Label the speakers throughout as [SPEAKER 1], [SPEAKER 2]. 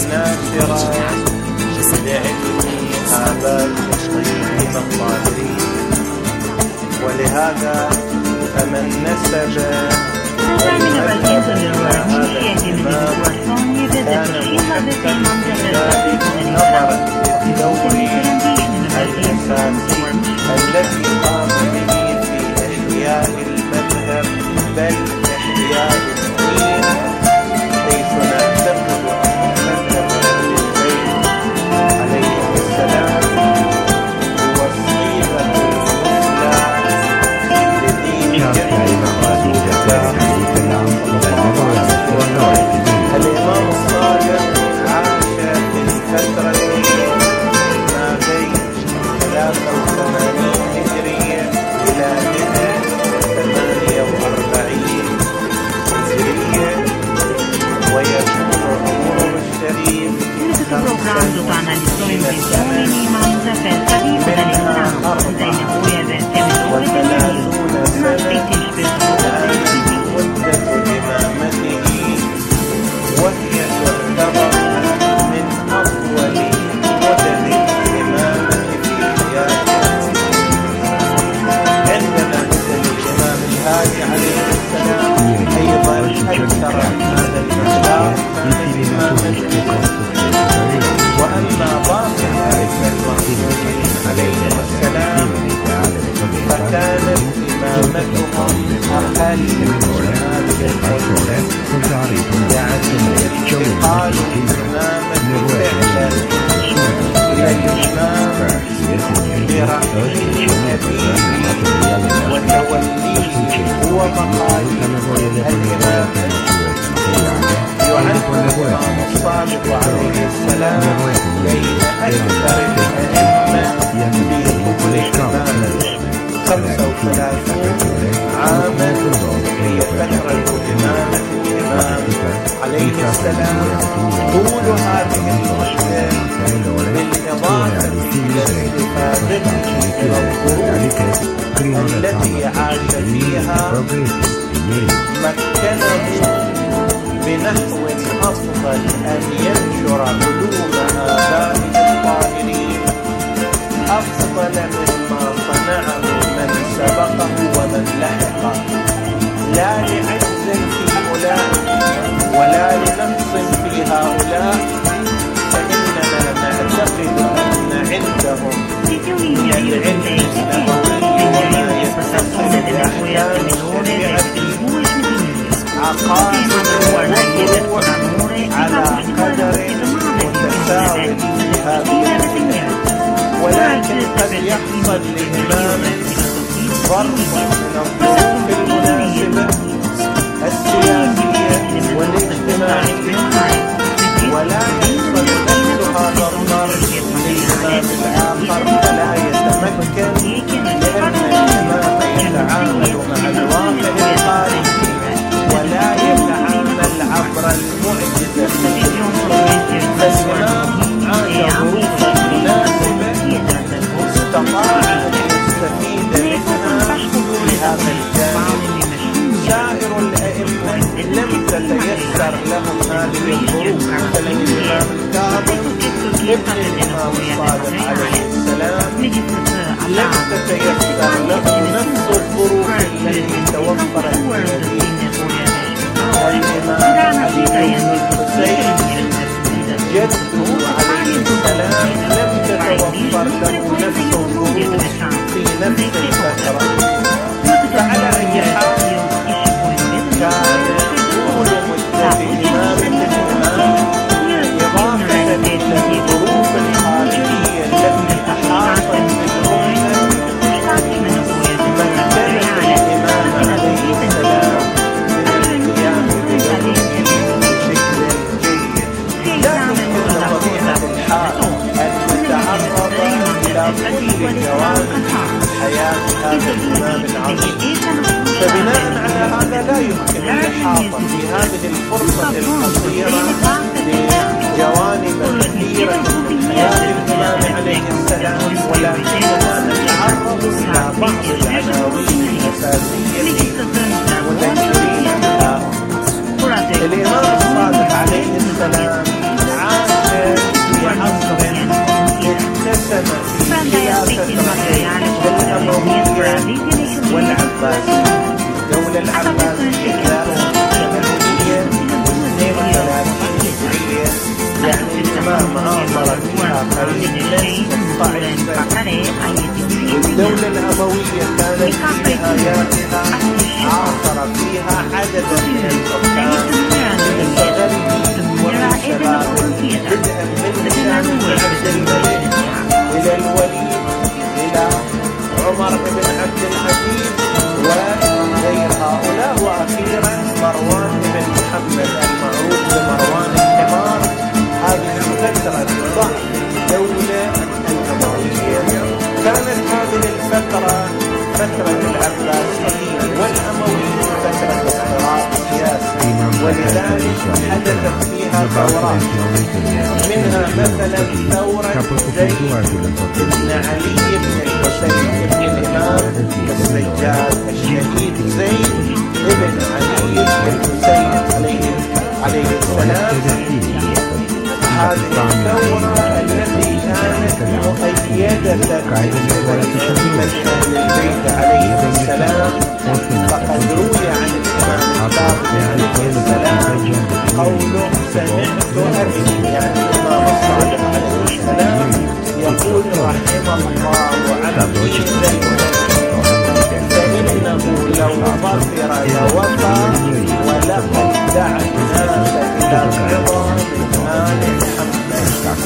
[SPEAKER 1] الناشرة لعلم آباء المسلمين الطاهرين. ولهذا فمن نسب هذا الإمام كان محقا ذلك نظرا للدور الأساسي الذي قام به في إحياء المذهب بل إحياء الدين، حيث نعتقد أن مذهب أهل البيت عليهم السلام هو الصيغة المثلى لدين الإمام الصادق عاش في الفترة ما بين 83 هجرية إلى 148 هجرية، ويكون عمره الشريف 65 سنة، منها 34 سنة كانت مدة إمامته، وهي تعتبر من أطول مدد الإمامة في حياته. عندما نزل الإمام الهادي عليه السلام أيضا أكثر هذا المقدار من الإمامة. وأما باقي الأئمة المعصومين عليهم السلام فكانت إمامتهم أقل من هذه المدة، يعني انتقال الإمامة فعلا إلى الإمام برأيه النبي وتوليه هو مقاليد الإمامة. يعد الإمام الصادق عليه السلام بين أكثر الأئمة في قبول الإمامة 35 عاما هي فترة إمامة الإمام عليه السلام. طول هذه المدة بالإضافة إلى استفادته من الظروف التي عاش فيها مكنه بنحو أفضل أن ينشر علوم آبائه الطاهرين أفضل مما صنعه من سبقه ومن لحقه، لا لعجز في أولئك ولا لنقص في هؤلاء، فإننا نعتقد أن عندهم من العلم النبوي وما يتصل بأحكام الشريعة عقائد وفروع على قدر متساو في هذه الدنيا. ولكن قد يحصل لإمام ظرف من الظروف المناسبة السياسية والاجتماعية، ولا يحصل نفس هذا الظرف للإمام الآخر فلا يتمكن، لأن الإمام يتعامل مع الواقع الخارجي ولا يتعامل عبر المعجزة. فالإمام عاش ظروفا مناسبة استطاع أن يستفيد منها في هذا الجانب. سائر الأئمة لم تتيسر لهم هذه الظروف، مثلا الإمام الكاظم ابن الإمام الصادق عليه السلام لم تتيسر له نفس الظروف التي توفرت لنبيه. الإمام علي بن الحسين جده عليه السلام لم تتوفر له نفس الظروف في نفس الفترة. فعلى أي حال كان طول مدة إمامة الإمام إضافة إلى الظروف الخارجية التي أحاطت بالأمة مكنت الإمام عليه السلام من القيام بدوره بشكل جيد. لكن بطبيعة الحال أن نتعرض إلى كل جوانب حياة هذا الإمام العظيم، فبناء على هذا لا يمكن الإحاطة في هذه الفرصة القصيرة بجوانب كثيرة من حياة الإمام عليه السلام، ولكننا نتعرض إلى بعض العناوين الأساسية مذكرين بها. الإمام الصادق عليه السلام عاش العباسية 32 يعني الإمام عاصر فيها قريب من 16 سنة. والدولة الأموية كانت في نهاياتها عاصر فيها عددا من السكان الغربي والشباب بدءا من هشام بن عبد الملك إلى الوليد إلى عمر بن عبد العزيز وغير هؤلاء، وأخيرا مروان بن محمد المعروف بمروان الحمار. هذه فترة ضعف الدولة الأموية. كانت هذه الفترة فترة العباسيين والأمويين فترة اضطراب سياسي، ولذلك حدثت فيها ثورات، منها مثلا ثورة زيد بن علي بن الحسين بن الإمام السجاد الشهيد زيد بن علي بن الحسين عليه السلام. هذه الثورة التي كانت مؤيدة للبيت عليه السلام، فقد روي عن الإمام الباقر عليه السلام قوله سمعت أبي يعني الإمام الصادق عليه السلام يقول رحم الله عبدي زيد فإنه لو ظفر لوفى ولقد دعا الناس إلى الرضا من آل محمد.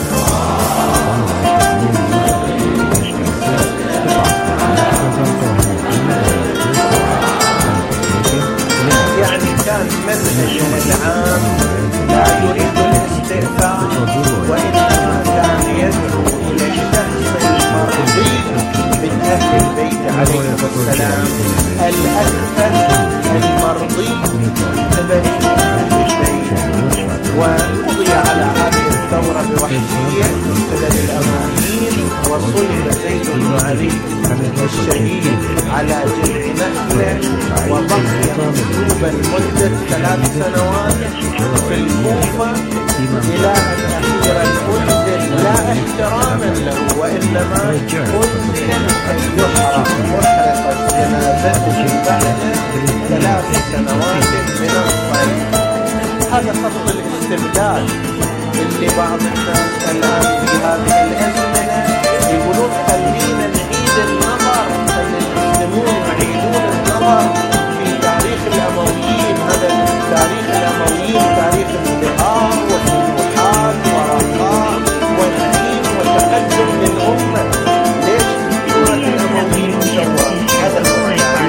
[SPEAKER 1] يعني كان منهجه العام لا يريد الاستئثار، وإنما كان يدعو إلى الشخص المرضي من أهل البيت عليه السلام، الأكثر المرضي ببني أهل البيت. وقضي على هذه الثورة بوحشية بدل الأمويين، وصلب زيد بن علي الشهيد على جذع نخلة، وبقي مصلوبا مدة 3 سنوات في الكوفة إلى أن أخيرا أنزل لا احتراما له، وإنما أنزل أن يحرق محرقة جنازته بعد 3 سنوات من الصلب. هذا خط الاستبداد اللي بعض الناس الآن في هذه الأزمنة يقولون خلينا نعيد النظر، خلي المسلمون يعيدون النظر في تاريخ الأمويين. هذا تاريخ الأمويين تاريخ ازدهار وفتوحات ورخاء ونعيم وتقدم للأمة. ليش سورة الأمويين مشوهة؟ هذا هو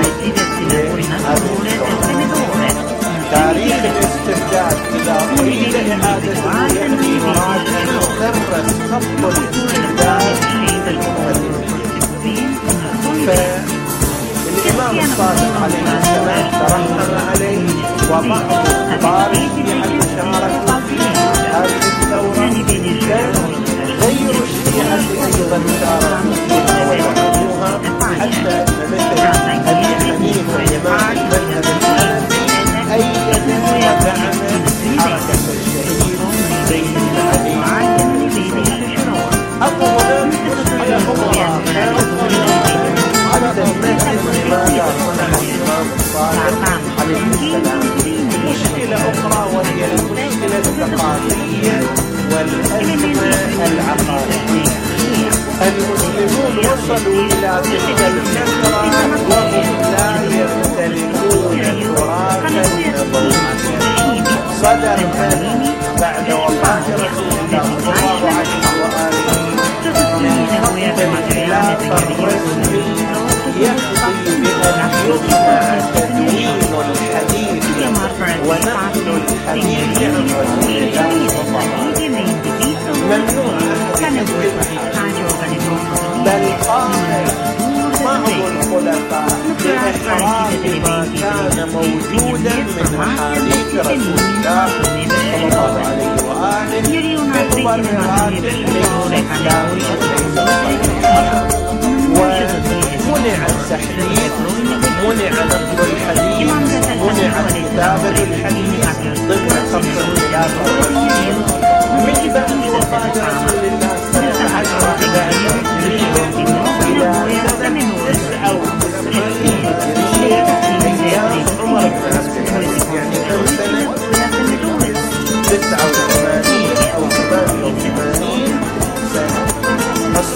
[SPEAKER 1] تاريخ الاستبداد. إذا أريد إعادته يعني مراد أن يكرس خط الاستبداد في الأمة. فالإمام الصادق عليه السلام ترحم عليه، وبعض الطارئ يعني شاركوا في هذه الثورة. غير الشيعة أيضا شاركوا فيها ودعموها، حتى أن مثل أبي حنيفة إمام المذهب الحنفي أيد ودعم حركة الشهيد زيد بن علي. أبو هناك مشكلة أخرى على المذهب لماذا صنع الإمام الصادق عليه السلام. مشكلة أخرى وهي المشكلة الثقافية والأزمة العقائدية. المسلمون وصلوا إلى تلك الفترة وهم لا يمتلكون تراثا نبويا صدر بعد وفاة رسول الله صلى الله عليه وآله من خط الخلافة الرسمي يقضي بأن يجمع تدوين الحديث ونقل الحديث عن رسول الله صلى الله عليه وسلم. ممنوع بل قال بعض الخلفاء بإحراز ما كان موجودا من أحاديث رسول الله صلى الله عليه وآله بمبررات ليست إسلامية ومنع التحديث، منع نقل الحديث، منع كتابة الحديث ضمن خط الخلافة الرشيدية. من بعد وفاة رسول الله صلى الله عليه وسلم إلى سنة 99 هجرية أيام عمر بن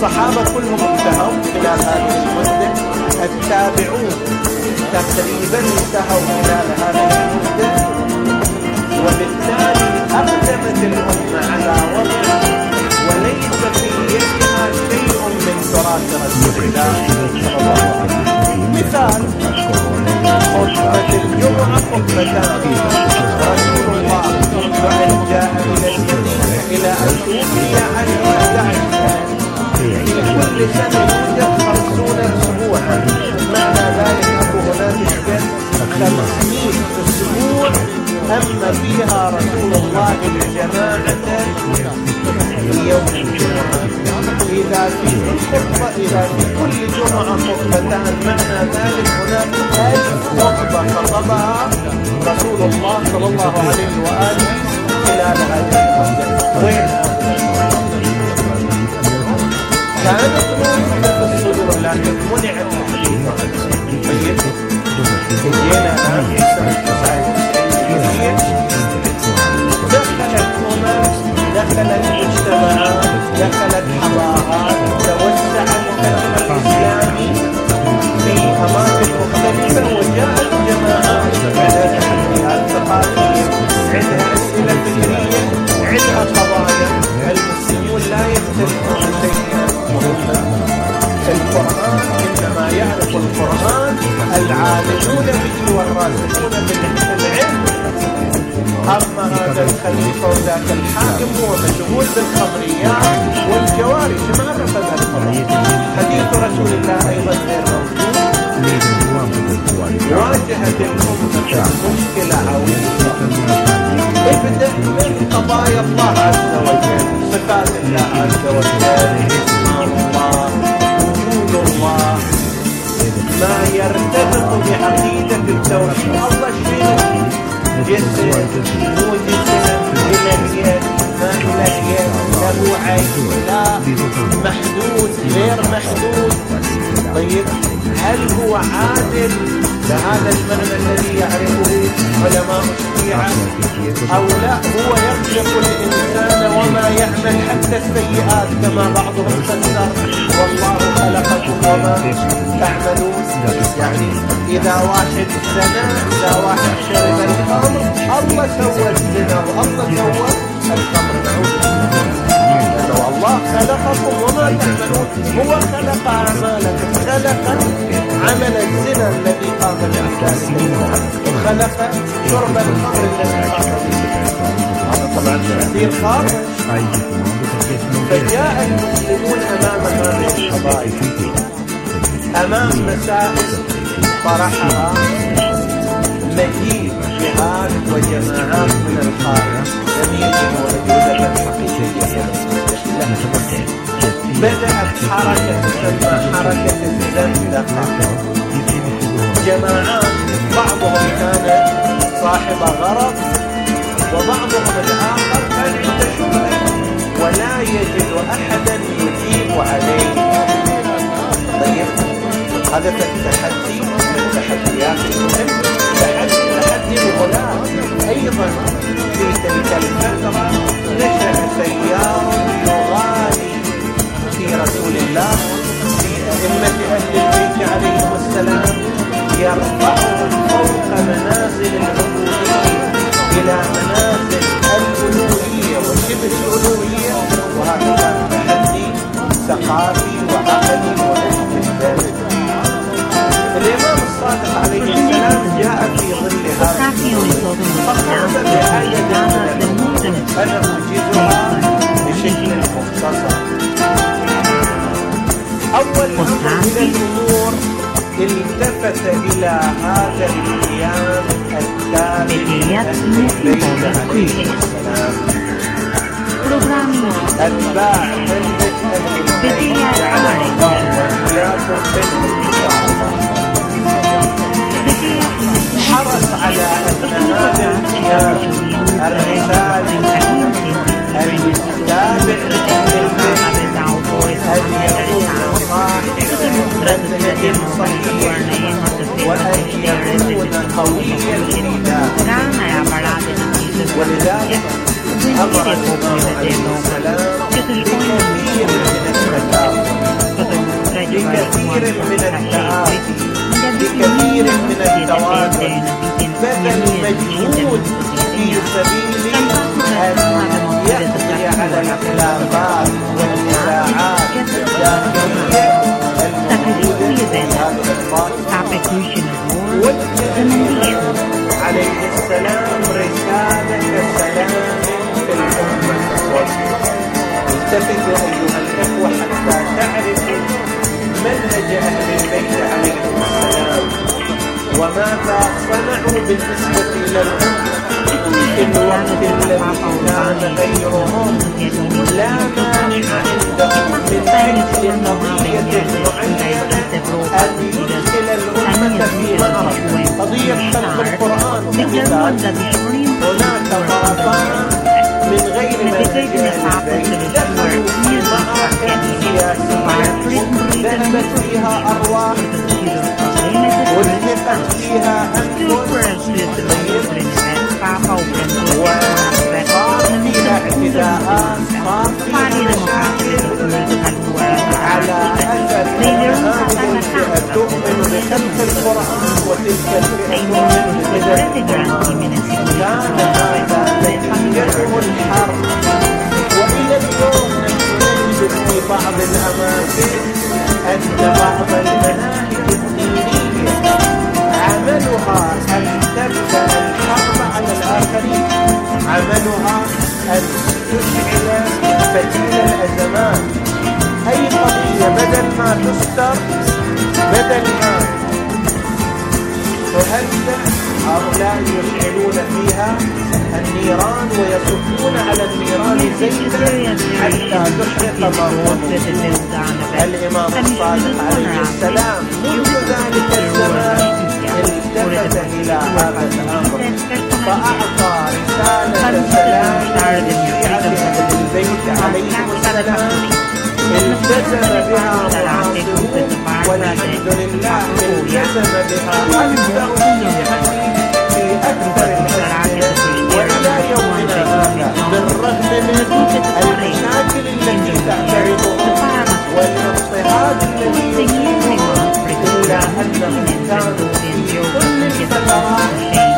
[SPEAKER 1] الصحابة كلهم انتهوا خلال هذه المدة، التابعون تقريبا انتهوا خلال هذه المدة، وبالتالي أقدمت الأمة على وضع وليس في يدها شيء من تراث رسول الله صلى الله عليه وسلم. مثال خطبة الجمعة خطبتان، رسول الله منذ أن جاء إلى المدينة إلى أن توفي عنه 11 سنة، في كل سنة يوجد 50 أسبوعا، معنى ذلك أبو هناك 50 أسبوع أما فيها رسول الله الجماعة في يوم الجمعة. إذا في كل جمعة خطبتان، معنى ذلك هناك 1000 خطبة خطبها رسول الله صلى الله عليه وآله خلال هذه المدة. وين كانت موجودة في الصدور لكن منع التحديث عنها. طيب جينا الآن في سنة 99 دخلت دخلت المجتمعات، دخلت حضارات، توسع المجتمع الإسلامي في أماكن مختلفة، وجاءت جماعات عندها تحديات ثقافية، عندها أسئلة فكرية، عندها قضايا. المسلمون لا يختلفون شيئا مهما. القرآن إنما يعرف القرآن العالمون به والراسخون بالعلم. أما هذا الخليفة وذاك الحاكم هو مشغول بالخمريات والجوارح، ما عرف هذا الخبر. حديث رسول الله أيضا غير موجود. واجهت الأمة مشكلة عويصة، ابدأ من قضايا الله عز وجل، صفات الله عز وجل، اسماء الله، وجود الله، ما يرتبط بعقيدة التوحيد. الله شنو؟ جسد، مو جسد، إلهيات، ما إلهيات، له عين، لا، محدود، غير محدود. طيب هل هو عادل بهذا المعنى الذي يعرفه علماء الشيعة أو لا؟ هو يخلق الإنسان وما يعمل حتى السيئات كما بعضهم فسر، والله خلقكم وما تعملون. يعني إذا واحد زنا، إذا واحد شرب الخمر، الله سوى الزنا والله سوى الخمر، نعوذ بالله. لأنه الله خلقكم وما تعملون، هو خلق أعمالكم، خلق عمل الزنا الذي قام به ذلك، وخلق شرب الخمر الذي قام به. هذا طبعا تأثير خاطئ. فجاء المسلمون أمام هذه القضايا، أمام مسائل طرحها مجيء جهات وجماعات من الخارج لم يجدوا وجودة حقيقية. بدأت حركة تسمى حركة الزندقة. جماعات بعضهم كان صاحب غرض، وبعضهم الآخر كان عنده شبهة ولا يجد أحدا يجيب عليه. طيب هذا التحدي من التحديات المهمة، تحدي الغلاة. أيضا في تلك الفترة نشأ تيار يغالي في رسول الله، في أئمة أهل البيت عليهم السلام، يرفعهم فوق منازل العبودية إلى منازل الألوهية وشبه الألوهية. وهذا كان تحدي ثقافي وعقلي ونحو ذلك. الإمام الصادق عليه السلام جاء في ظل هذا فقط بآية أنا أجيزها بشكل مختصر. أول أمر من الأمور التفت إلى هذا القيام الثابت للبيت عليه السلام. أتباع منهج أهل البيت جعلهم الله وإياكم بالاتباع. حرص على أن هذا القيام الرسالي التابع لأهل البيت أن يكون صاحب منهج صحيح وأن يكون قوي الإيمان. ولذلك أمر الإمام عليه السلام بكثير من الفتاوى مجهود في سبيل أن يقضي على الخلافات والنزاعات الداخلية الموجودة في هذا الوطن. والنبي عليه السلام رسالة سلام في الأمة والمسلمين. التفتوا أيها الإخوة حتى تعرفوا منهج أهل البيت عليهم السلام وماذا صنعوا بالنسبة إلى الأمة في الوقت الذي كان غيرهم لا مانع عندهم من أجل قضية معينة أن يدخل الأمة في معركة. قضية خلق القرآن مثال، هناك طرفان من غير منهج أهل البيت دخلوا في معركة سياسية ذهبت فيها أرواح ولحقت فيها أنفس وصار فيها اعتداءات، صار فيها مشاكل على أثر هذه الفئة تؤمن بخلق القرآن وتلك الفئة تؤمن بخلق القرآن. كان هذا الذي يدعو الحرب. وإلى اليوم نجد في بعض الأماكن أن بعض المناهج الدينية عملها أن تبدأ الحرب على الآخرين، عملها أن تشعل فتيل الأزمات. أي قضية بدل ما تستر، بدل ما تهدأ، هؤلاء يشعلون فيها النيران ويصبون على النيران زيتا حتى تحرق ضرورهم. الإمام الصادق عليه السلام منذ ذلك الزمان التفت إلى هذا الأمر فأعطى رسالة سلام لشيعة أهل البيت عليهم السلام التزم بها معاصرون، والحمد لله التزم بها أكثر في أكثر الأزمنة وإلى يومنا هذا، بالرغم من المشاكل التي تعترضها والاضطهاد الذي يصيبها، إلا أنهم كانوا في كل الفترات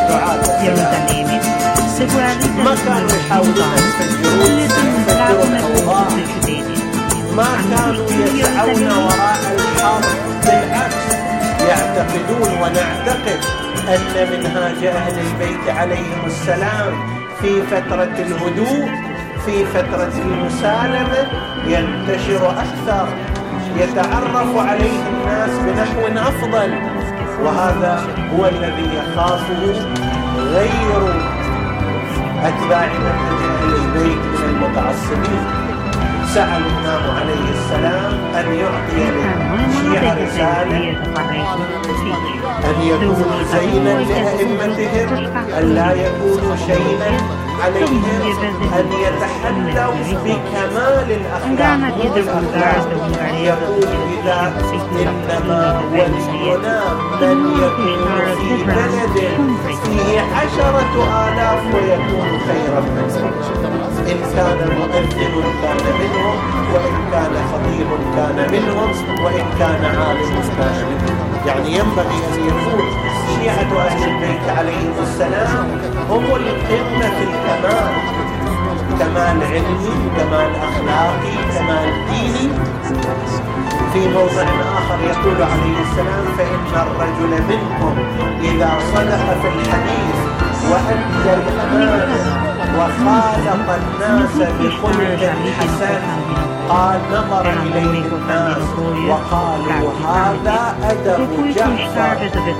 [SPEAKER 1] ما كانوا يحاولون يفجرون الأوضاع، ما كانوا يسعون وراء الحرب، بالعكس يعتقدون ونعتقد أن منهاج أهل البيت عليهم السلام في فترة الهدوء، في فترة المسالمة ينتشر أكثر، يتعرف عليه الناس بنحو أفضل. وهذا هو الذي يخافه غير أتباع منهج أهل البيت من المتعصبين. سأل الإمام عليه السلام أن يعطي للشيعة رسالة أن يكونوا زينا لأئمتهم، أن لا يكونوا شينا عليهم، أن يتحلوا بكمال الأخلاق. يقول إذا إنما ولينا من يكون في بلد فيه 10,000 ويكون خيرا منهم. إن كان مؤذن كان منهم، وإن كان خطيب كان منهم، وإن كان عالم كان منهم. يعني ينبغي أن يكون شيعة أهل البيت عليهم السلام هم القمة في الكمال، كمال علمي، كمال أخلاقي، كمال ديني. في موضع آخر يقول عليه السلام فإن الرجل منكم إذا صدق في الحديث وأدى الأمانة وخالق الناس بخلق حسن قال نظر إليه الناس وقالوا هذا أدب جعفر،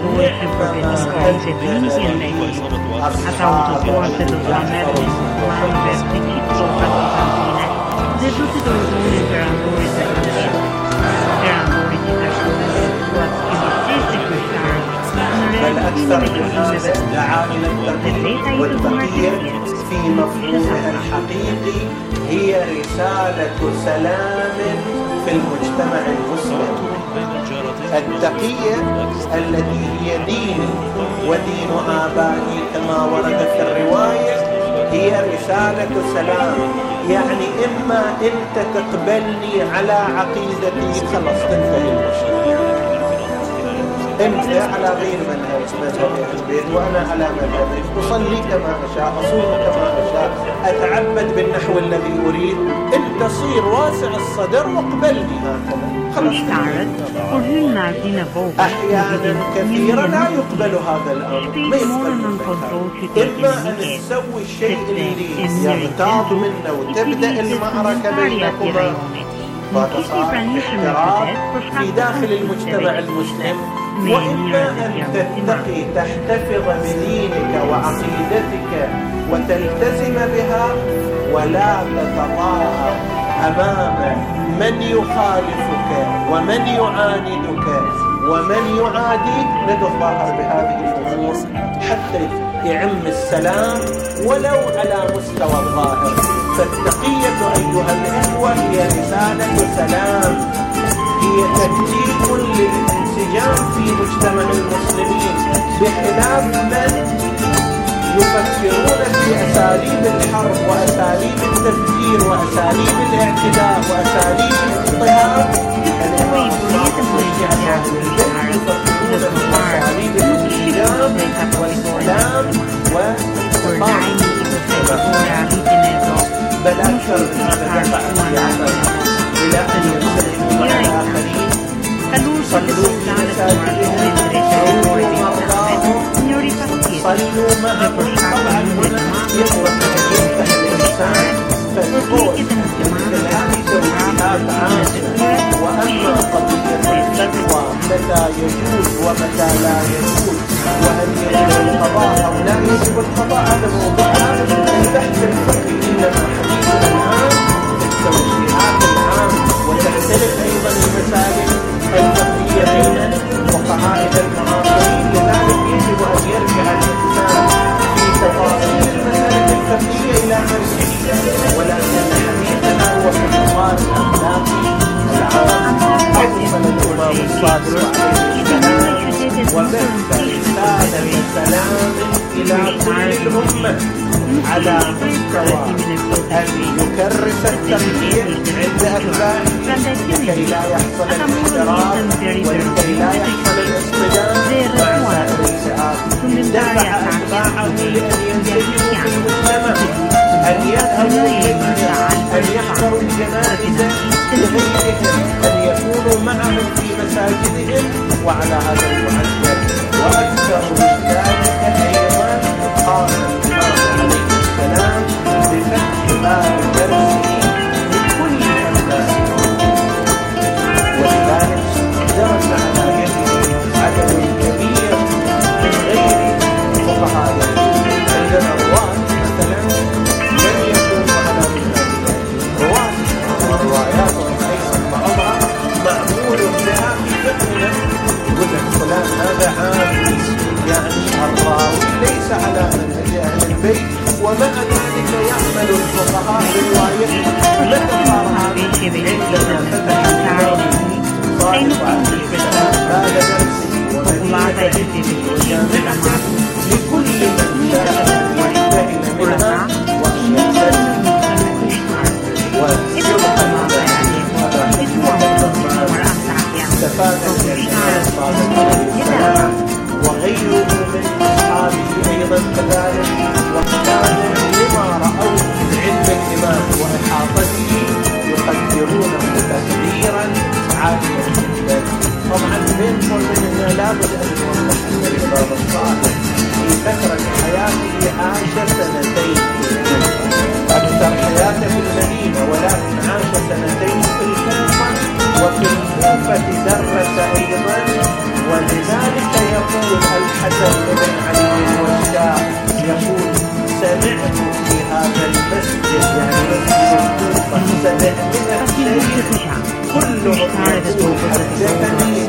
[SPEAKER 1] أصحاب جعفر. بل أكثر الناس دعا إلى التقية، والتقية في مفهومها الحقيقي هي رسالة سلام في المجتمع المسلم. التقية التي هي دين ودين آبائي كما ورد في الرواية هي رسالة سلام. يعني إما أنت تقبلني على عقيدتي خلاص تنتهي المشكلة، أنت على غير مذهب أهل البيت وأنا على مذهبي، أصلي كما أشاء، أصوم كما أشاء، أتعبد بالنحو الذي أريد، أنت صير واسع الصدر واقبلني هكذا. أحيانا كثيرا لا يقبل هذا الأمر، ما يقبل. إما أن تسوي الشيء اللي يغتاظ منه وتبدأ المعركة بينكما فتصار احتراق في داخل المجتمع المسلم، وإما أن تتقي تحتفظ بدينك وعقيدتك وتلتزم بها ولا تتظاهر أمام من يخالفك ومن يعاندك ومن يعاديك. لا تتظاهر بهذه الأمور حتى يعم السلام ولو على مستوى الظاهر. فالتقية أيها الإخوة هي رسالة سلام، هي تكتيك للانسجام في مجتمع المسلمين، بخلاف من يفكرون في أساليب الحرب وأساليب التفكير وأساليب الاعتداء وأساليب الاضطهاد. الإمام الصادق والشيعة يفكرون في أساليب الانسجام والسلام والإقامة. بل أكثر من هذا يقع السياسة إلى أن يستخدمون الآخرين. صلوا في مساجدهم، صلوا مرضاهم، صلوا معهم. طبعا هنا يفتح الإنسان فالقول مثل هذه توجيهات عامة. وأما قضية الفتوى متى يجوز ومتى لا يجوز وهل يجب القضاء أو لا يجب القضاء، هذا موضوع البحث الفقهي. إنما حديثنا الآن في التوجيهات العامة، وتختلف أيضا المسائل الفقهية بين فقهاء المعاصرين. لذلك يجب أن يرجع الإنسان في تفاصيل المسائل الفقهية إلى مرجعية، ولكن حديثنا هو في النظام الأخلاقي العام. أوصل الإمام الصادق عليه السلام وبث رسالة سلام إلى كل الأمة على مستوى أن يكرس التقييد عند أتباعه لكي لا يحصل الاحتراق ولكي لا يحصل الاصطدام مع سائر الفئات. دفع أتباعه لأن ينسجموا في المجتمع، أن يذهبوا أن يحضروا الجنائز لغيرهم، أن يكونوا معهم في مساجدهم وعلى هذا المعدل. وأكثر من ذلك أيضا قام الإمام عليه السلام بفتح باب درسه لكل أبنائه، ولذلك درس على يده عدد كبير من غير فقهاء. عندنا رواة مثلا لم يكونوا على مثال رواة، والروايات أيضا بعضها معمول بها في فقهنا. يقول لك فلان هذا عام، يعني الراوي ليس على منهج أهل البيت، ومع ذلك يعمل الفقهاء بروايته. متى صار هذا؟ عندما فتح الإمام صادق عليه السلام هذا درسه ومدينته وجامعته لكل من شاء وينتهي منها وينتهي استفاد الإرشاد صادق عليه السلام وغيره من أصحابه أيضا كذلك، وكانوا لما رأوا من علم الإمام وإحاطته يقدرونه تقديرا عاليا جدا. طبعا بينكم أننا لابد أن نوضح أن الإمام الصادق في فترة حياته عاش سنتين، أكثر حياته في المدينة، ولكن عاش سنتين في الكوفة، وفي الكوفة درس أيضا. ولذلك يقول الحسن بن علي والشاه يقول سمعت في هذا المسجد، يعني مسجد الكوفة، سمعت الشيخ كلهم يقول حدثني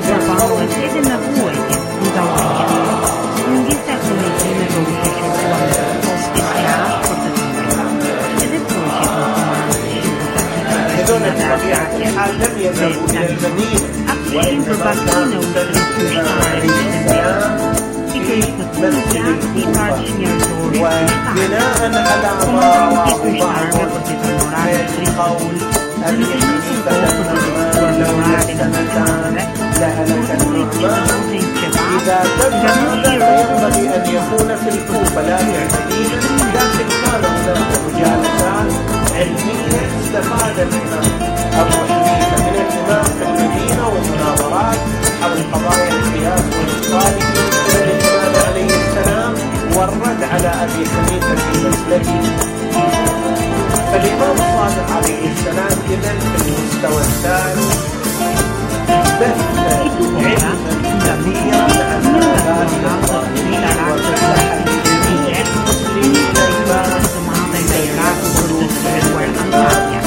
[SPEAKER 1] هذول بطبيعة الحال لم يذهبوا إلى المدينة، وإنما كانوا يدرسون عليه السلام في مسجد الكوفة. وبناء على ما رواه بعض من قول أبي حنيفة النعمان لو السنتان لهلك النعمان. إذا تم هذا فينبغي أن يكون في الكوفة لا في المدينة، لكن كان هناك مجالسات علمية استفاد منها أبو حنيفة من الإمام في المدينة ومناظرات حول قضايا القياس والإفصال إلى الإمام عليه السلام والرد على أبي حنيفة في مسلكه. فالإمام الصادق عليه السلام إذن في المستوى الثاني بث علما كثيرا عن آباء الظالمين وفتح لجميع المسلمين الباب ليعرف قلوب الإيمان.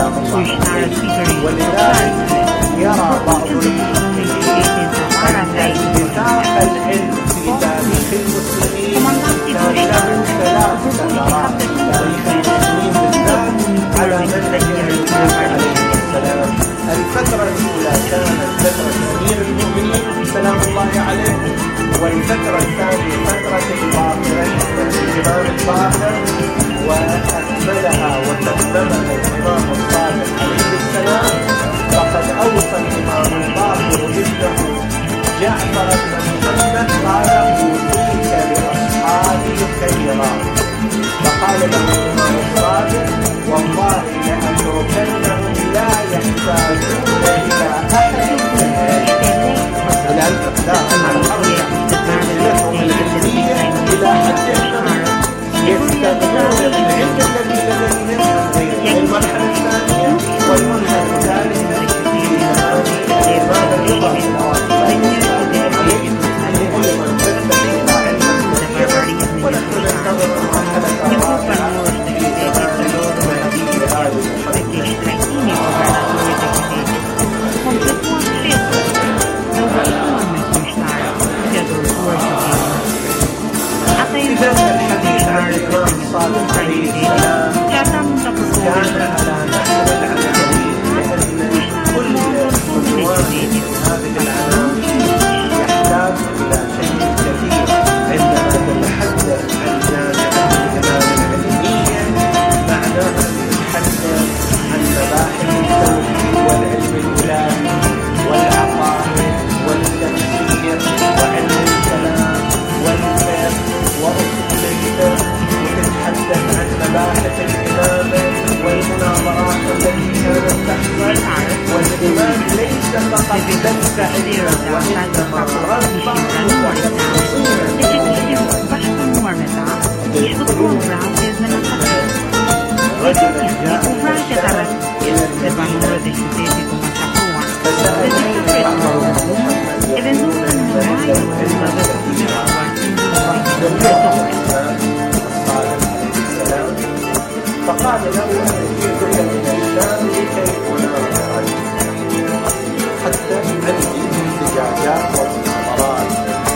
[SPEAKER 1] ولذلك يرى بعض المسلمين أن انفتاح العلم في تاريخ المسلمين كان له ثلاث فترات في تاريخ المسلمين بالذات على منهج الإمام عليه السلام. الفترة الأولى كانت فترة أمير المؤمنين سلام الله عليه، والفترة الثانية فترة الباقرين الإمام الباقر، وأكملها وتممها الإمام الصادق عليه السلام. فقد أوصى الإمام الباقر ابنه جعفر بن محمد قال أوصيك لأصحابي خيرا، فقال له الإمام الصادق والله لأتركنهم لا يحتاجون إلى أحد إلى الإقدام على الحركة منزلتهم العلمية إلى حد أنهم يستغنون بالعلم الذي لديهم. المرحلة الثانية والمرحلة الثالثة في إمام الرضا لكل من تستطيع علما كثيرا، ونحن ننتظر المرحلة الرابعة الحديث عن الإمام الصادق عليه السلام كان على نحو العناوين، لأن كل عنوان من هذه العناوين يحتاج إلى شيء كثير. عندما تتحدث عن جامعة الإمام العلمية معناها تتحدث عن مباحث التوحيد والعلم الإلهي والعقائد والتفسير وعلم الكلام والفقه وأصول الفقه، وتتحدث عن مباحث الإمامة والمناظرات التي كانت تحصل. والإمام ليس فقط بث علما وإنما ربط رجلا جاء الشام إلى المدينة فسأل عمر بن محمد يقول الملك فقال له أجيبك من الشام لكي أناظرك، حتى عندي احتجاجات ومناظرات.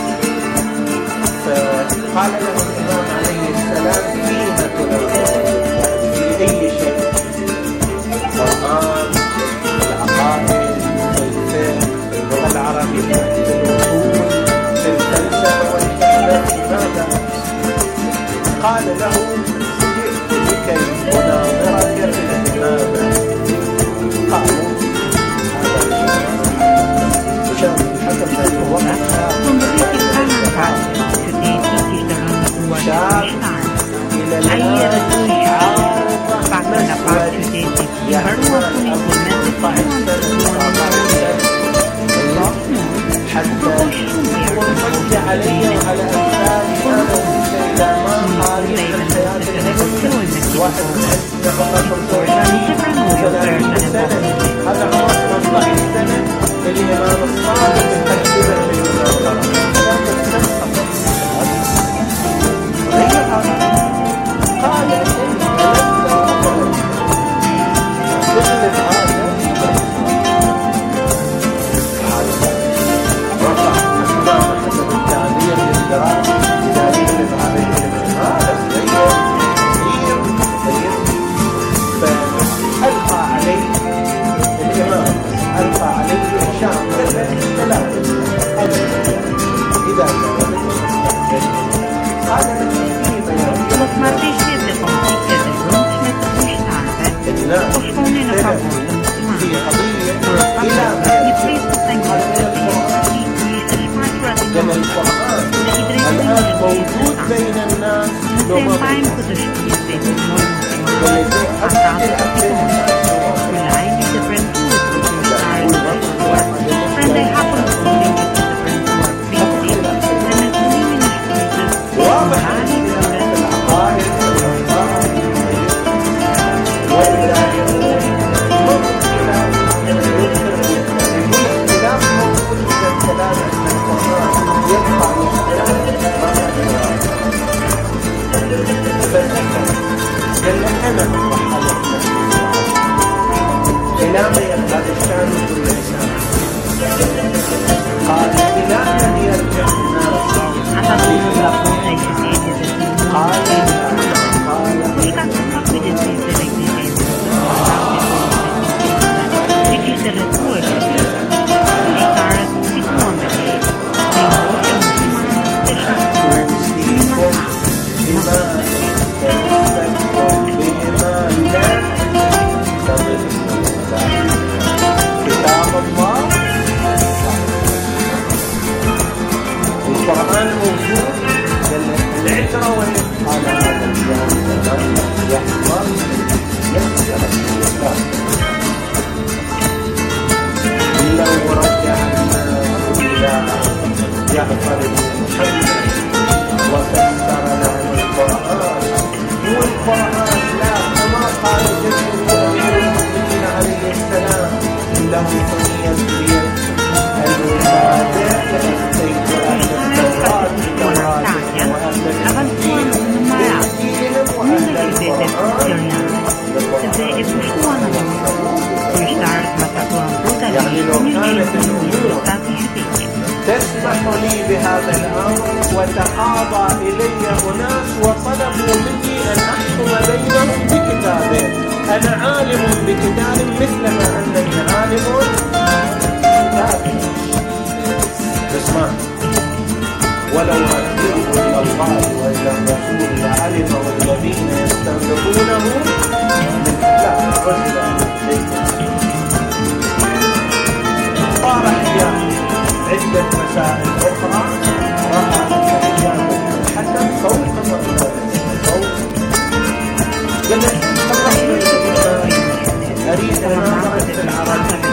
[SPEAKER 1] فقال له الإمام عليه السلام فيما تناظر؟ في أي شيء؟ القرآن، العقائد، الفقه، اللغة العربية، الأصول، الفلسفة والفلسفة، ماذا؟ قال له جئت لكي أناظرك في الإمامة. قالوا هذا حسب ذلك وقتها شاب إلى الآن عارض مسود يعمل أبو حتى وحج علي وعلى أمثالي أنا إلى ما خارج الحياة النفسية. واحد نفقة 30 سنة، هذا هو 15 سنة للإمام الصادق التكذيبا للمناظرة. قال إن ألقى عليه الإمام، ألقى عليه الشام موجود بين الناس
[SPEAKER 2] Sempajn kudushikizi ولذلك different foods when they happen to only with different food
[SPEAKER 1] إلى ما يبقى الشان كل إنسان قال إلى من يرجع الناس القرآن موجود العترة والإتقان هذا الجانب يحفظ يحفظ الإسلام لو رجعنا إلى جعفر بن محمد وفسر له القرآن والقرآن لا كما قال جد أمير المؤمنين عليه السلام له ثنية اليد الولاده تسمح لي بهذا الأمر وتقاضى إلي أناس وطلبوا مني أن أحكم بينهم بكتابه أنا عالم بكتاب مثلما أنني عالم بكتاب اسمع ولو أدعو إلى الله وإلى الرسول لعلمه الذين يستنبطونه لا رجل طرح عدة مسائل أخرى رأى الإمام الحسن صوت قال أريد أن أعرف العربية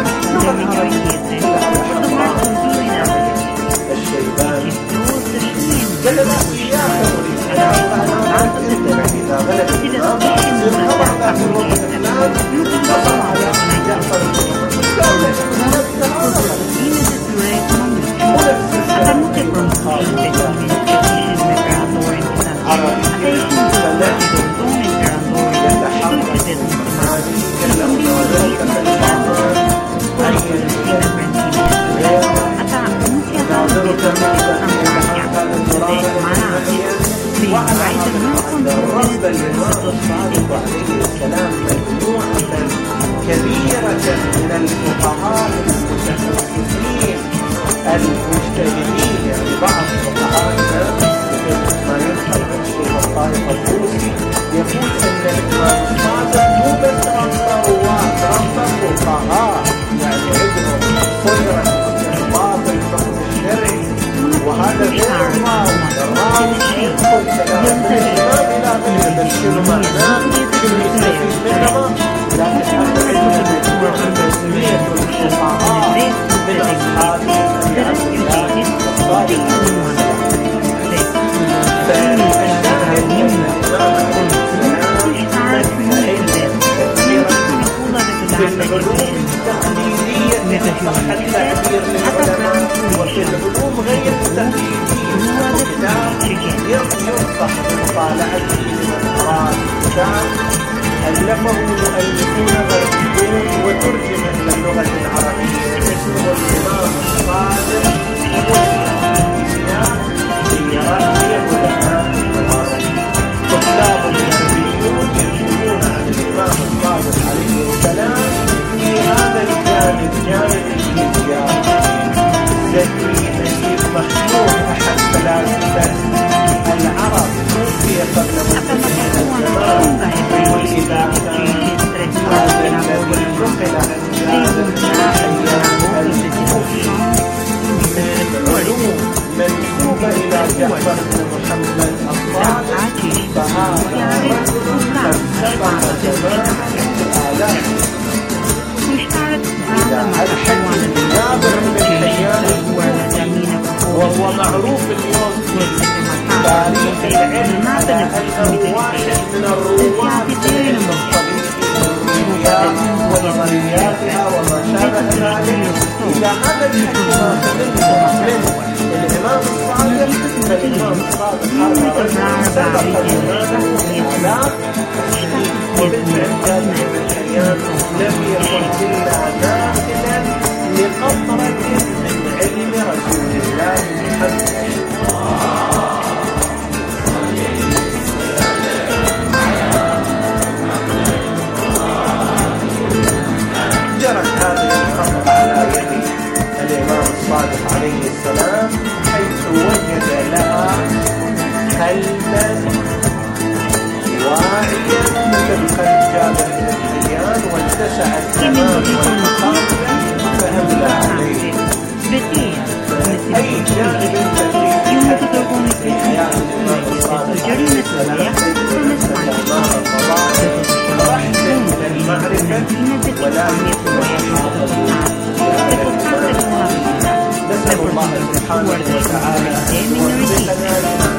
[SPEAKER 1] الشيباني قال لا إياك أنا أعرف إذا غلب الإمام سيرخبع ذاك الوقت الآن نصر على جعفر رب الإمام الصادق عليه السلام مجموعة كبيرة من الفقهاء المتخصصين المجتهدين يعني بعض فقهائنا ما يذكر عن الشيخ الطارق الطوسي يقول أن الإمام الصادق مو بس رب رواه رب فقهاء يعني عندهم قدرة استنباط الفقه الشرعي وهذا غير الراوي يدخل كلام الإمام إلى غير الشيء معناه شنو يستفيد منه لكن هذا علم مجموعة تسمية الفقهاء من أصحاب النبي عليه الصلاة بالعلوم التقليدية صح التعبير للعلماء وفي العلوم غير التقليدية كتاب ينصح بمطالعته لمن أراد كتاب ألفه مؤلفون غربيون وترجم إلى اللغة العربية اسمه الإمام الصادق في رأي علماء كتاب غربيون يكتبون عن الإمام الصادق عليه السلام في هذا الجانب جانب الفيزياء ذكي نجيب محمود أحد فلاسفة العرب توفي قبل مسلمين الزمان وإذا كان هذا الذي نقل عن هذا الناحية العلوم منسوبة إلى جعفر بن محمد ونظرياتها وما شابه ذلك. إذا هذا الحكي ما سمعته من الإمام الصادق فالإمام الصادق هذا رجل وبالفعل كان ابن حيان لم يكن إلا ناقلا لقطرة من علم رسول الله محمد. جرت هذه الخطة على يد الإمام الصادق عليه السلام حيث وجد لها قلبا واعيا مثل قلب جابر بن حيان واتسع الزمان والمقام فأملى عليه. أي جانب تجريد في حياة الإمام الصادق عليه السلام الإمام الفضائل رحمة من المعرفة ولا نسأل الله سبحانه وتعالى أن يوفقنا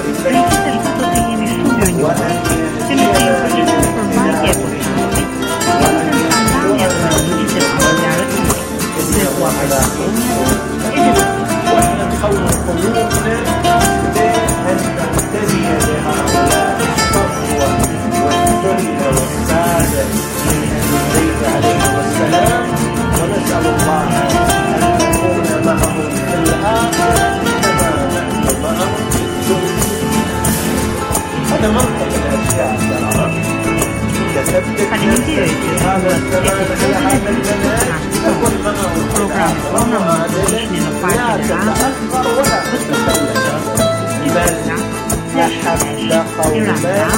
[SPEAKER 1] وأن نحول قلوبنا بأن نهتدي بهؤلاء الصفوة والذل والسادة البيت عليه السلام، ونسأل الله أن نكون معهم في الآخرة كما نحن معهم في الدنيا. هذا منطق الأشياء كتبت في هذا الزمان على هذا الزمان تكون معهم لا تتأخر ولا تتخلف، بل أحب قوما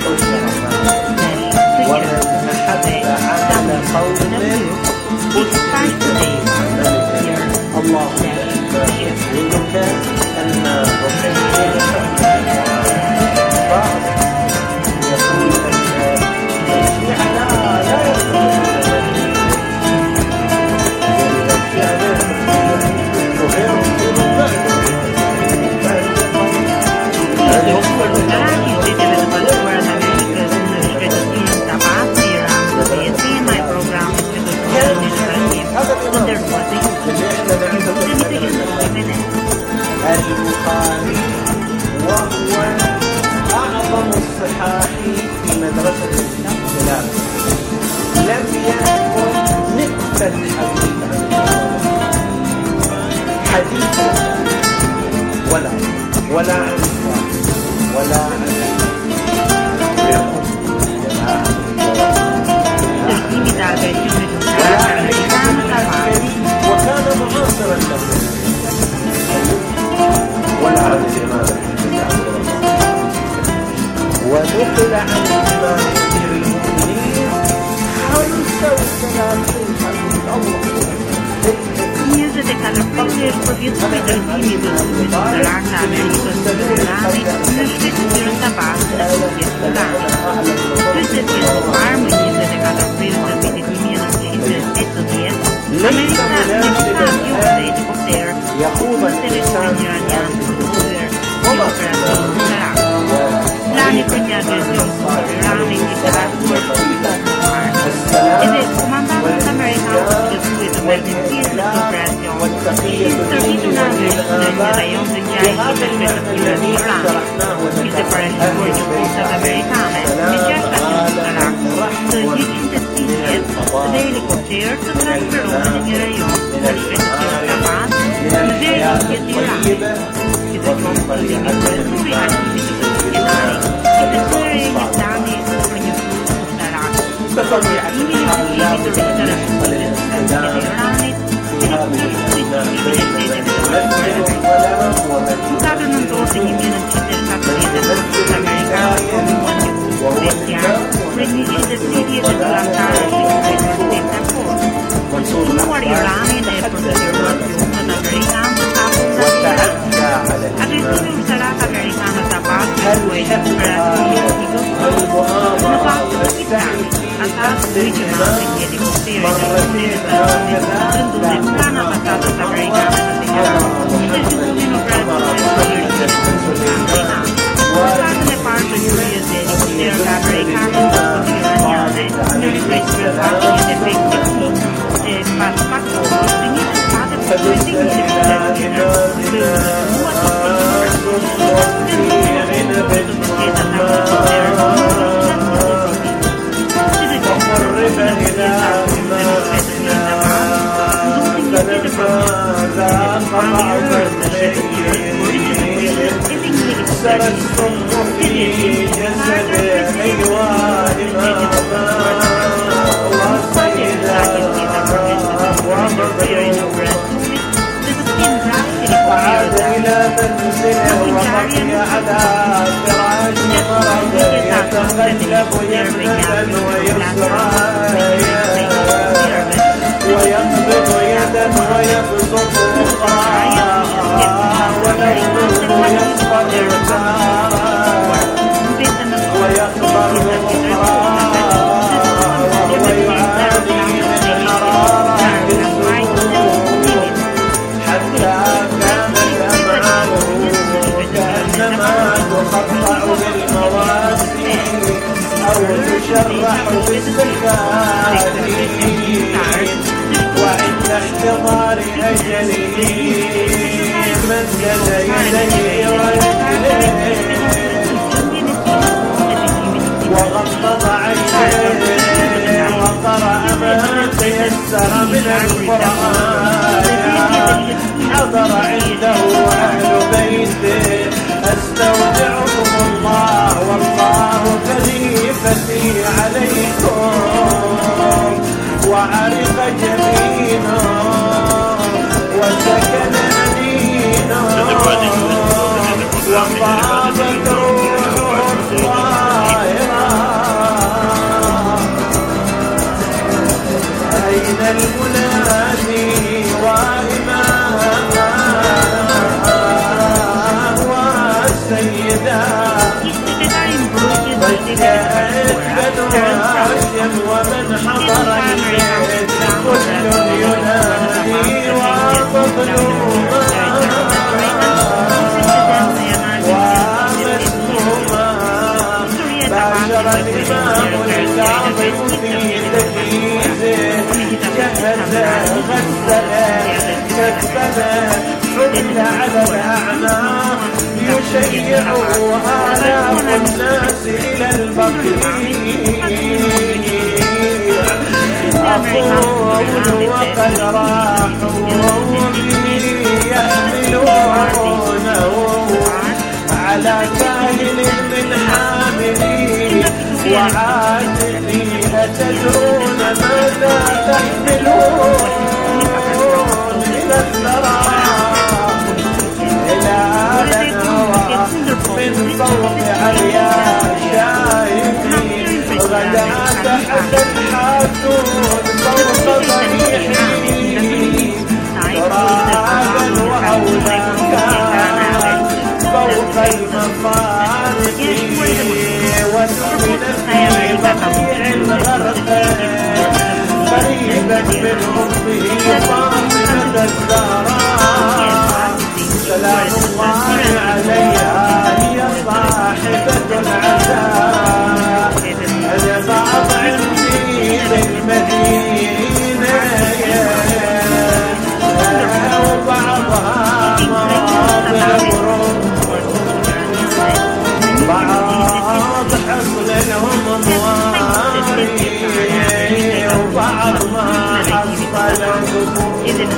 [SPEAKER 1] ومن أحب عمل قوم اللهم نشهدك أن نحبك يقول أن الشيعة لا يقولون البخاري وهو أعظم الصحاح في مدرسة الإسلام، لم يذكر نقطة حديث ولا عن ولا عن وكان معاصرا له ولا عن الإمام ونقل عن الإمام أمير المؤمنين 35 حديث.
[SPEAKER 2] Chiese California riconosciuto i diritti dell'Arna America Sudani nel sviluppo della base della Sudani. Queste due armi chiese California di America nel di poter essere iraniano poter l'anni cognato l'anni di ed è comandato americano del emergencies l'operazione servito una nel rayon di Chiai per l'operazione di Iran il separazione di forze americane l'elicottero trasferono nel rayon per l'operazione di Hamas l'esercito di Iran che da conto di misure attività
[SPEAKER 1] يمنة ويسرى ويقبض يدا ويبسط أخرى ولونه يصفر تارا ويخضر أخرى وهو يعاني من حرارة السموم حتى كانت أمعاؤه كأنما تقطع بالمواسي أو تشرح بالسكاكين وعند احتضار أجله مد يديه ورجليه وغمض عينيه وقرأ ما تيسر من القرآن حضر عنده أهل بيته أستودعكم الله والله خليفتي عليكم وعرق جبينه وسكن أنينه وطابت روحه الطائرة أين المنادي وإمام والسيدة ومن حضر البيت كل ينادي ومظلوما ومسموما باشر الإمام الكاظم في تجهيزه جهز غسله كفنه حمل على الأعناق يشيع آلاف الناس إلى البقيع أقول وقد راحوا يحملونه على كاهل من حاملين وعاتقي أتدرون ماذا تحملون إلى الثرى إلى الهوى من فوق عليا شايفي غدا حسن حاتون فوق ضريحي ترادا وأولاكا فوق المفارق وسمنت في بقيع الغرق قريبا من أمه فاطمة الزهراء سلام الله عليها هي صاحبة العزاء أنا بعض عندي للمدينة وبعضها مواضع بعض حصل لهم مواري وبعض ما حصلهم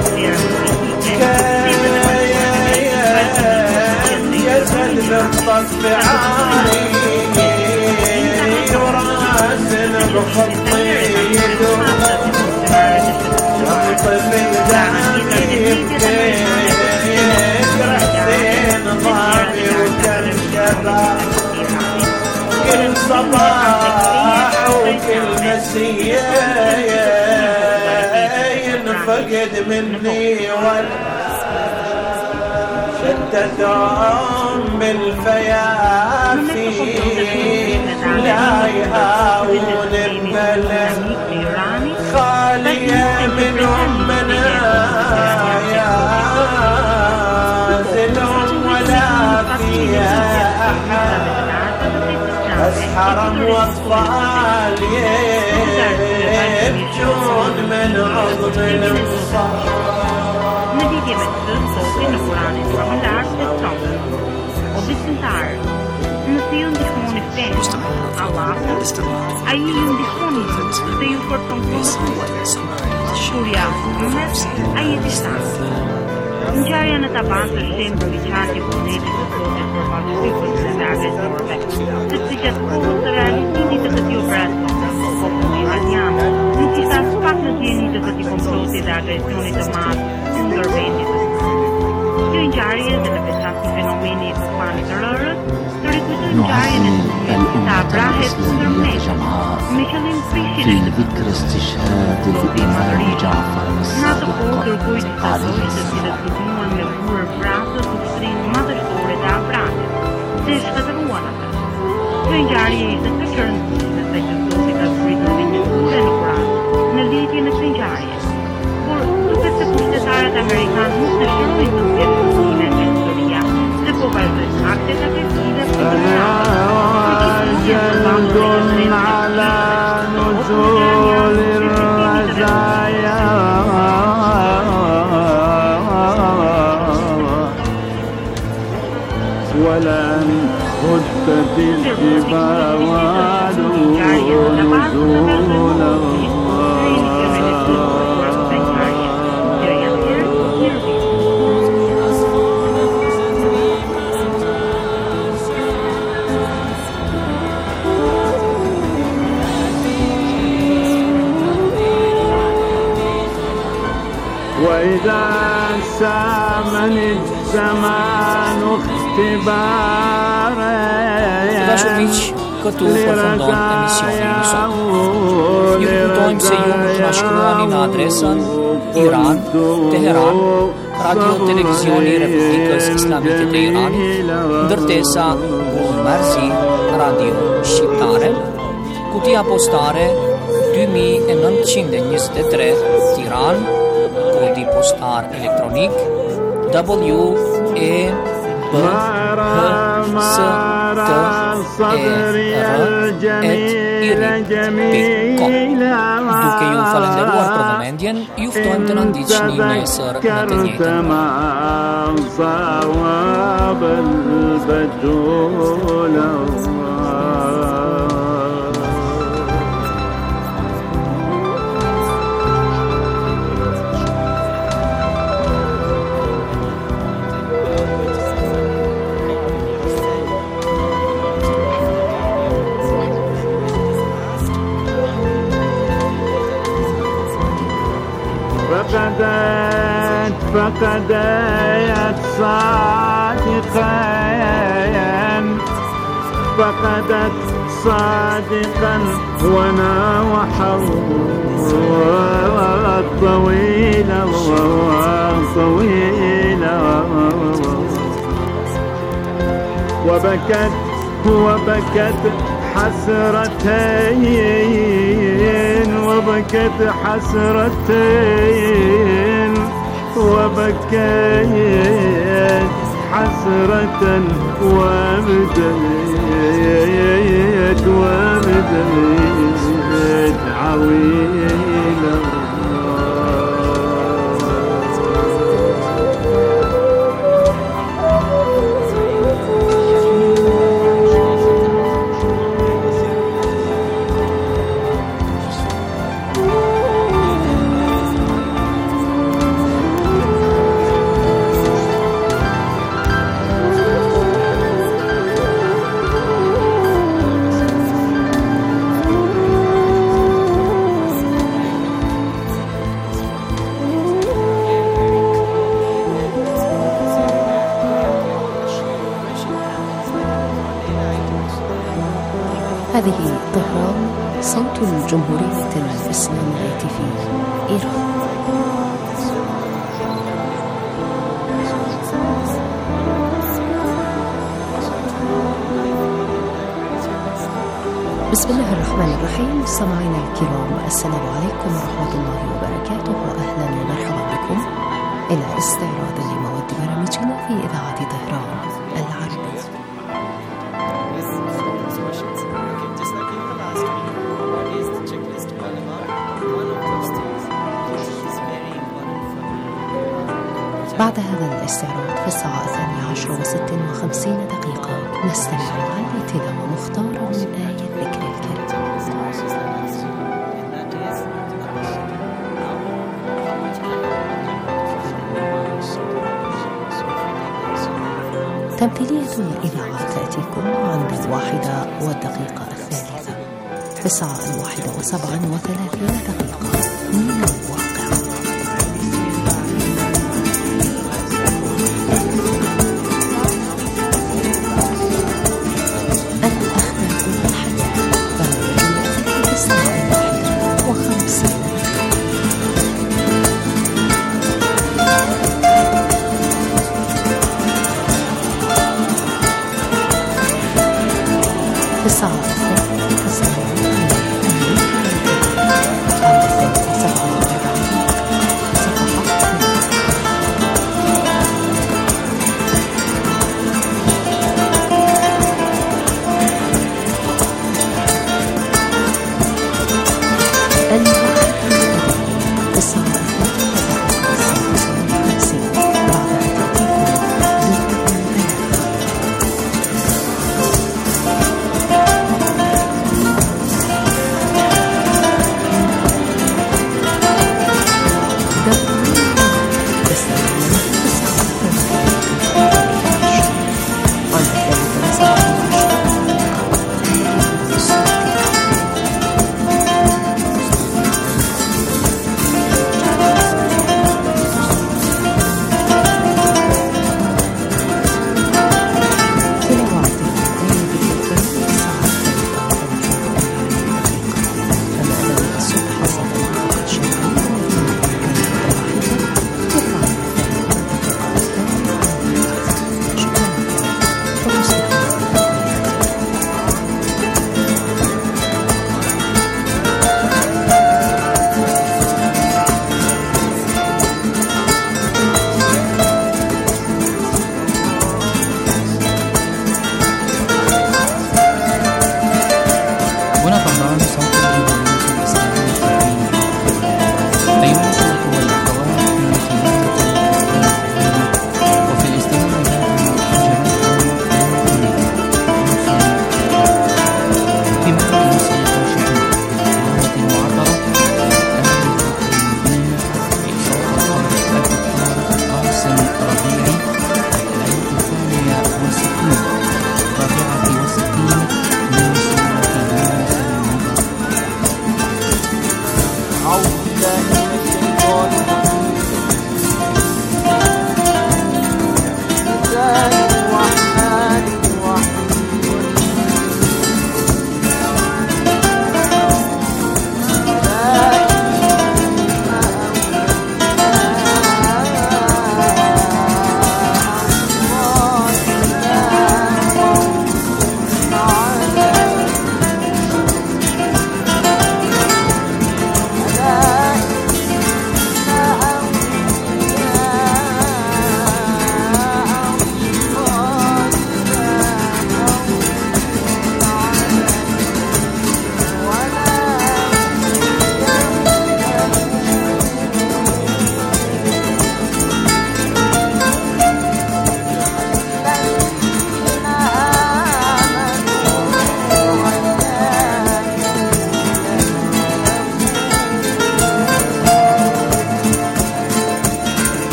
[SPEAKER 1] يسأل بالطف عاري وراسل بخطيته ينطف الدعيم يجرح زين ضامي وكرشبه كل صباح وكل مسية ينفقد مني شدتهم بالفيافي لا يهاون البلد خالية منهم منايا زلهم ولا فيها أحد بس حرم واطفال يبجون من عظم الانصار
[SPEAKER 2] Não dispone fé Allah, aí não dispone tem o portão da tua Surya, aí está Ngjarja në taban të shtemë të liqati punetit të zotit për bashkëpër të largës jorve, sepse gjatë kohës të realizimit të këtij operacioni, populli iranian nuk ishte as pak në ndjenjë të këtij komplloti dhe agresioni të madh kundër vendit të saj. Kjo ngjarje dhe të veçantë fenomeni i tufanit të rërës, të rikujton ngjarjen e tufanit të Abrahet kundër Mekës, me qëllim prishjen e
[SPEAKER 3] ذكر استشهاد الإمام جعفر
[SPEAKER 2] në atë kohë
[SPEAKER 3] الصادق
[SPEAKER 2] kërkoi disa
[SPEAKER 3] عليه
[SPEAKER 2] zogj të cilët dënuan me burr vrasës ushtrinë madhështore të Abrahet, dhe shkatëruan atë. Kjo ngjarje ishte të rëndësishme se që Zoti ka zbritur me një ure në Kur'an në lidhje me këtë ngjarje. Por duket se pushtetarët amerikanë nuk dëshirojnë të zgjedhin mësime nga historia, dhe po vazhdojnë aktet agresive për të
[SPEAKER 1] ولن خدت الجبال نزولا وإذا سامني الزمان اختبارا
[SPEAKER 4] Dashur miq, këtu përfundon emisioni i sot. Ju kujtojmë se ju mund të na shkruani në adresën Iran, Teheran, Radio Televizioni Republikës Islamike të Iranit, ndërtesa Marzi Radio Shqiptare, kutia postare 2923 Tiranë, kodi postar elektronik WEBHSTER@irit.com. Duke ju falenderuar për vëmendjen, ju ftojmë të na ndiqni nesër në të njëjtën
[SPEAKER 1] فقدت صادقا وناوحا طويلا وبكت حسرتين وبكيت حسرة وابتليت عويلا
[SPEAKER 5] هذه طهران صوت الجمهورية الإسلامية في إيران. بسم الله الرحمن الرحيم. سماعينا الكرام، السلام عليكم ورحمة الله وبركاته، وأهلا ومرحبا بكم إلى استعراض لمواد برامجنا في إذاعة طهران العربية. بعد هذا الاستعراض في الساعة 12:56 نستمع معا لتلاوة مختارة من آية الذكر الكريم. تمثيلية الإذاعة تأتيكم عند 1:03 في الساعة 1:37 من